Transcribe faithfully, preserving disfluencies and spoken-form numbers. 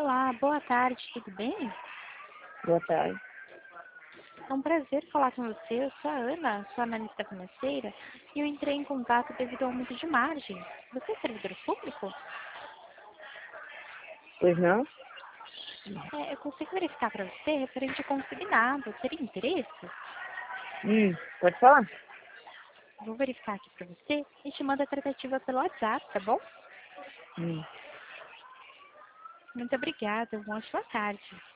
Olá, boa tarde, tudo bem? Boa tarde. É um prazer falar com você. Eu sou a Ana, sou analista financeira e eu entrei em contato devido ao aumento de margem. Você é servidor público? Pois não? É, eu consigo verificar para você referente a consignado. Teria interesse? Hum, pode falar? Vou verificar aqui para você e te mando a tratativa pelo WhatsApp, tá bom? Hum. Muito obrigada, uma ótima tarde.